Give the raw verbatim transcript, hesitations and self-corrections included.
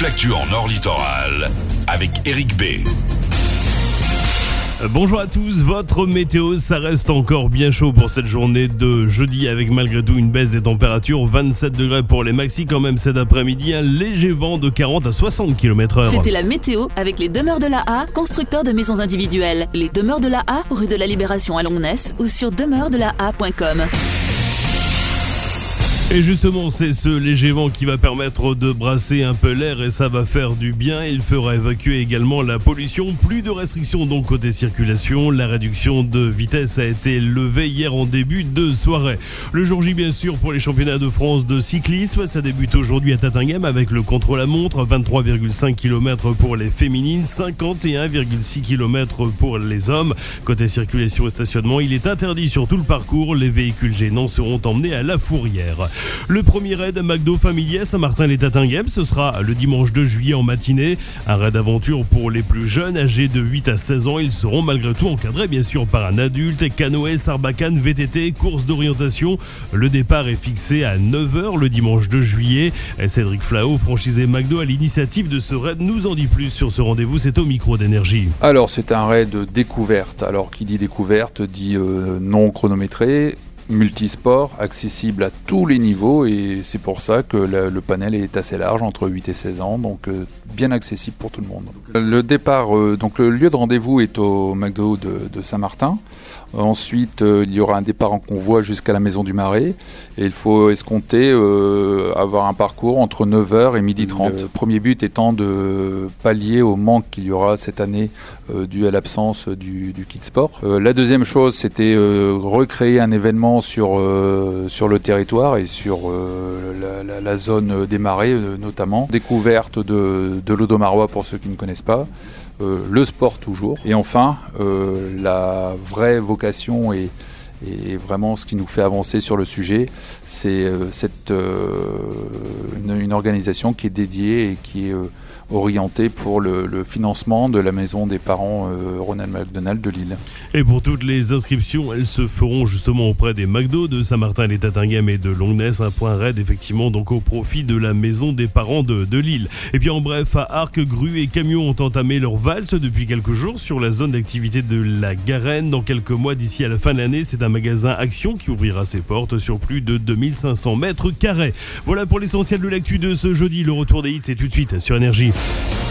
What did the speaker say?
l'actu en Nord Littoral avec Eric B. Bonjour à tous, votre météo, ça reste encore bien chaud pour cette journée de jeudi avec malgré tout une baisse des températures, vingt-sept degrés pour les maxi quand même cet après-midi, un léger vent de quarante à soixante kilomètres heure. C'était la météo avec les demeures de la A, constructeurs de maisons individuelles. Les demeures de la A, rue de la Libération à Longness ou sur demeures de la a point com. Et justement, c'est ce léger vent qui va permettre de brasser un peu l'air et ça va faire du bien. Il fera évacuer également la pollution. Plus de restrictions donc côté circulation. La réduction de vitesse a été levée hier en début de soirée. Le jour J bien sûr pour les championnats de France de cyclisme. Ça débute aujourd'hui à Tatinghem avec le contre-la-montre. vingt-trois virgule cinq kilomètres pour les féminines, cinquante et un virgule six kilomètres pour les hommes. Côté circulation et stationnement, il est interdit sur tout le parcours. Les véhicules gênants seront emmenés à la fourrière. Le premier raid McDo familier à Saint-Martin-les-Tatinghem, ce sera le dimanche deux juillet en matinée. Un raid aventure pour les plus jeunes, âgés de huit à seize ans. Ils seront malgré tout encadrés bien sûr par un adulte. Canoë, sarbacane, V T T, course d'orientation. Le départ est fixé à neuf heures le dimanche deux juillet. Et Cédric Flao, franchisé McDo à l'initiative de ce raid, nous en dit plus sur ce rendez-vous. C'est au micro d'énergie. Alors c'est un raid découverte. Alors qui dit découverte dit euh, non chronométré, multisport, accessible à tous les niveaux et c'est pour ça que le, le panel est assez large, entre huit et seize ans, donc euh, bien accessible pour tout le monde. Le départ, euh, donc le lieu de rendez-vous est au McDo de, de Saint-Martin. Ensuite, euh, il y aura un départ en convoi jusqu'à la Maison du Marais et il faut escompter euh, avoir un parcours entre neuf heures et midi trente. Le premier but étant de pallier au manque qu'il y aura cette année euh, dû à l'absence du, du kit sport. Euh, la deuxième chose, c'était euh, recréer un événement sur, euh, sur le territoire et sur euh, la, la, la zone des marais euh, notamment. Découverte de, de l'Audomarois pour ceux qui ne connaissent pas. Euh, le sport toujours. Et enfin, euh, la vraie vocation et, et vraiment ce qui nous fait avancer sur le sujet, c'est euh, cette, euh, une, une organisation qui est dédiée et qui est euh, orientée pour le, le financement de la maison des parents euh, Ronald McDonald de Lille. Et pour toutes les inscriptions, elles se feront justement auprès des McDo de Saint-Martin-les-Tatinghem et de Longness, un point raid effectivement donc au profit de la maison des parents de, de Lille. Et puis en bref, à Arc, grues et camions ont entamé leur valse depuis quelques jours sur la zone d'activité de la Garenne. Dans quelques mois d'ici à la fin de l'année, c'est un magasin Action qui ouvrira ses portes sur plus de deux mille cinq cents mètres carrés. Voilà pour l'essentiel de l'actu de ce jeudi. Le retour des hits, c'est tout de suite sur Énergie.